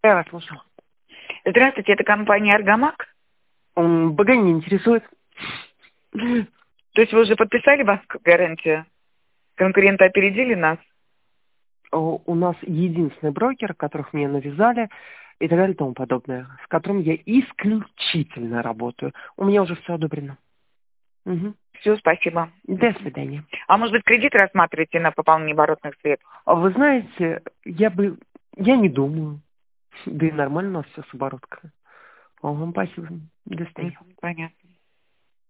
Я вас слушаю. Здравствуйте, это компания «Аргамак». БГ не интересует. То есть вы уже подписали банковскую гарантию? Конкуренты опередили нас? У нас единственный брокер, которых мне навязали и так далее и тому подобное, с которым я исключительно работаю. У меня уже все одобрено. Угу. Все, спасибо. До свидания. А может быть, кредит рассматриваете на пополнение оборотных средств? А вы знаете, я не думаю. Да и нормально у нас все с оборотками. Вам спасибо. До свидания. Понятно.